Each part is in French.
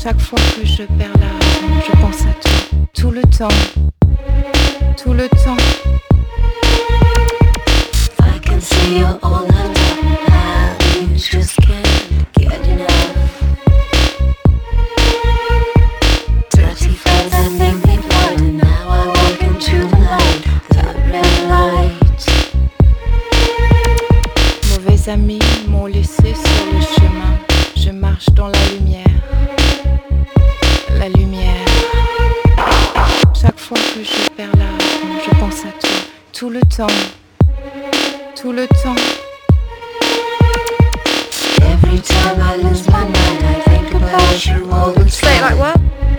Chaque fois que je perds la raison, je pense à toi. Tout le temps. Tout le temps. I can see you all around. You just can't get enough. Dirty friends that make me blind, and now I walk into the light, the red light. Mauvais amis m'ont laissé sur le chemin. Je marche dans la lumière. La lumière. Chaque fois que je perds la raison, je pense à toi. Tout le temps. Tout le temps. Every time I lose my mind, I think about you all the time. Say it like what?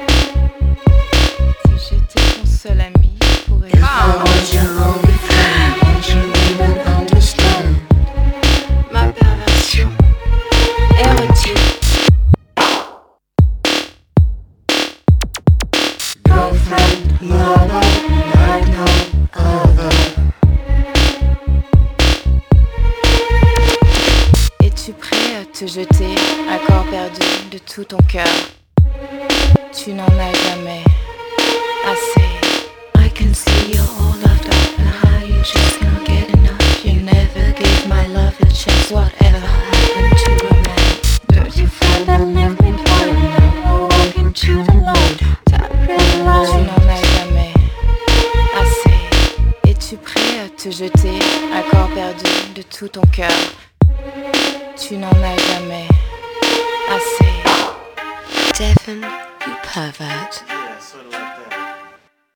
Si j'étais ton seul ami, je pourrais. If I was your only friend, won't you even understand? Ma perversion érotique. Girlfriend, lover, like no other. Es-tu prêt à te jeter à corps perdu de tout ton cœur? Tu n'en as jamais assez. I can see you're all loved up and how you just can't get enough. You never gave my love a chance. Whatever happened to romance? Dirty friend that left me blind. Now I walk into the light. That red Tu light. n'en as jamais assez. Es-tu prêt à te jeter à corps perdu de tout ton cœur? Tu n'en as jamais assez. Devon, you pervert.